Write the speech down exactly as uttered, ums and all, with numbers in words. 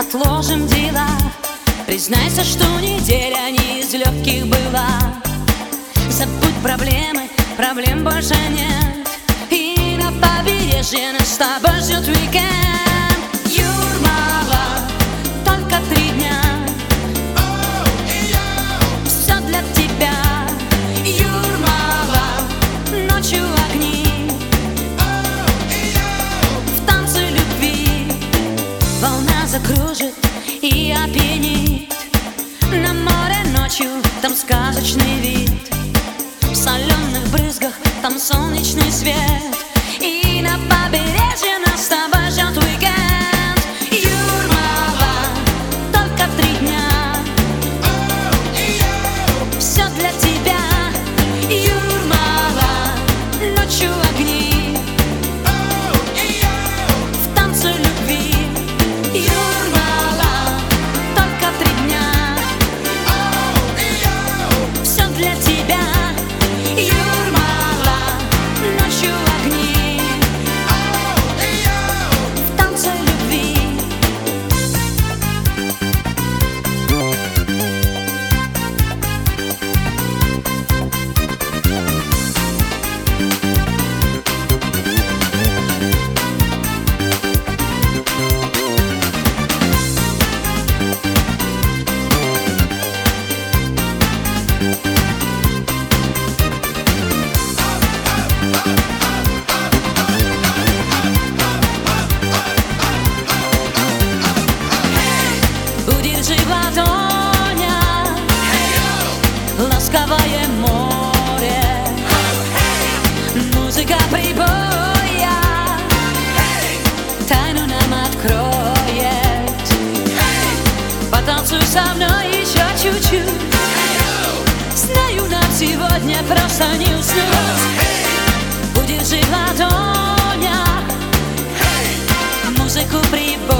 отложим дела. Признайся, что неделя не из легких была. Забудь проблемы, проблем больше нет. И на побережье нас с тобой ждет уикенд. Юрмала, только три дня. Все для тебя. Юрмала, ночью огни. В танце любви волна закружит и опьянит. На море ночью там сказочный вид. В соленых брызгах там солнечный свет. И на побережье нас с тобой ждет уикенд. Юрмала, только три дня. Все для тебя. Юрмала, ночью огни. В танце любви. Юрмала, только три дня. Все для тебя. Юрмала, ночью огни. В танце любви. Удержи в ладонях ласковое море. Музыка прибоя тайну нам откроет. Потанцуй со мной еще чуть-чуть. Знаю, нам сегодня просто не уснуть. Удержи в ладонях музыку прибоя.